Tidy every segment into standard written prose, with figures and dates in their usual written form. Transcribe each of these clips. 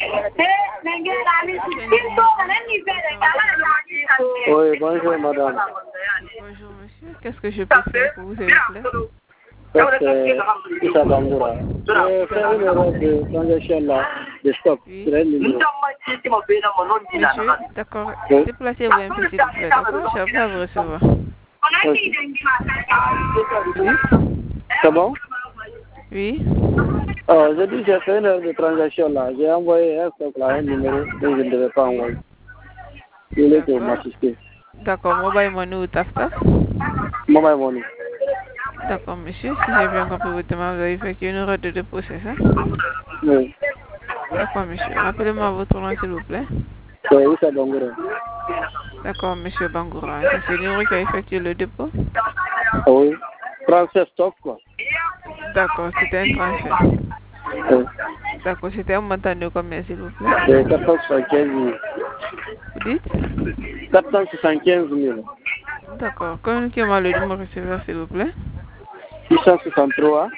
Oui, bonjour madame. Bonjour monsieur, qu'est-ce que je peux faire pour vous, s'il vous plaît? C'est Issa Bangoura. J'ai fait une erreur de transaction là, de stock. Oui. C'est un numéro. Monsieur, d'accord. Oui. Déplacez-vous un peu, s'il vous plaît, d'accord? Je vais vous recevoir. Ok. Oui. C'est bon? Oui. J'ai dit j'ai fait une erreur de transaction là. J'ai envoyé un stock là, un numéro que je ne devais pas envoyer. Il est pour m'assister. D'accord, mobile money ou taf-taf? Mobile money. D'accord, monsieur. Si j'ai bien compris votre demande, vous avez effectué une erreur de dépôt, c'est ça? Oui. D'accord, monsieur. Rappelez-moi votre nom, s'il vous plaît. C'est Issa Bangoura. D'accord, monsieur Bangoura. C'est le numéro qui a effectué le dépôt? Oui. Transfert stock quoi. D'accord, c'était un transfert. Oui. D'accord, c'était un montant de combien, s'il vous plaît? C'est 475 000. Vous dites? 475 000. D'accord. Communiquez-moi le numéro receveur, s'il vous plaît. 663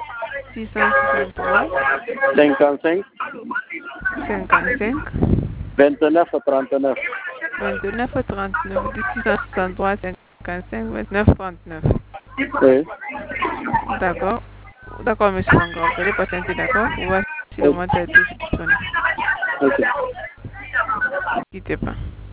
663 55 55 29 39. 29 39. 663 55 29 39. Oui. D'accord. D'accord, monsieur Bangoura. Vous allez patienter, d'accord? Voici le montant est toujours disponible. Ok. Ne quittez pas.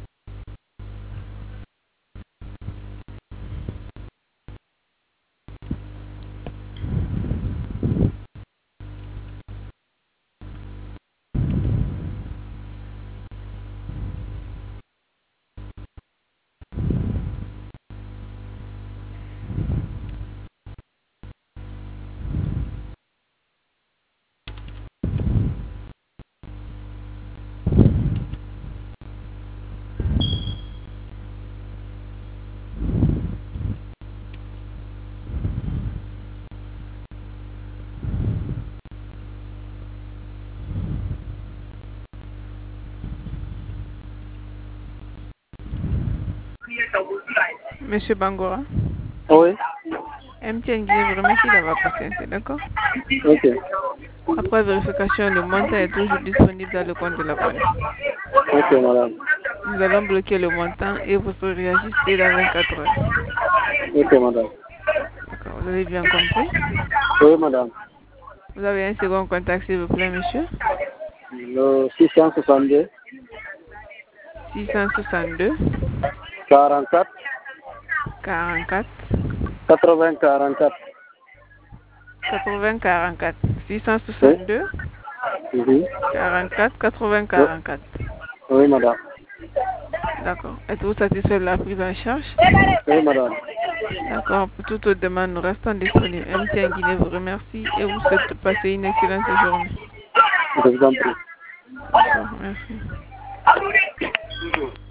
Monsieur Bangoura, Oui. MTN Guinée vous remercie d'avoir patienté, d'accord? Ok. Après vérification, le montant est toujours disponible dans le compte de l'abonné. Ok, madame. Nous allons bloquer le montant et vous serez réajusté dans 24 heures. Ok, madame. D'accord, vous avez bien compris? Oui, madame. Vous avez un second contact, s'il vous plaît, monsieur? Le 662 662 44 44 80 44. 80 44. Oui. 662 Mhm. 44 80 Oui. 44. Oui, madame. D'accord. Êtes-vous satisfait de la prise en charge? Oui, madame. D'accord. Pour toute autre demande, nous restons disponibles. MTN Guinée vous remercie et vous souhaite de passer une excellente journée. Je vous en prie. D'accord. Merci.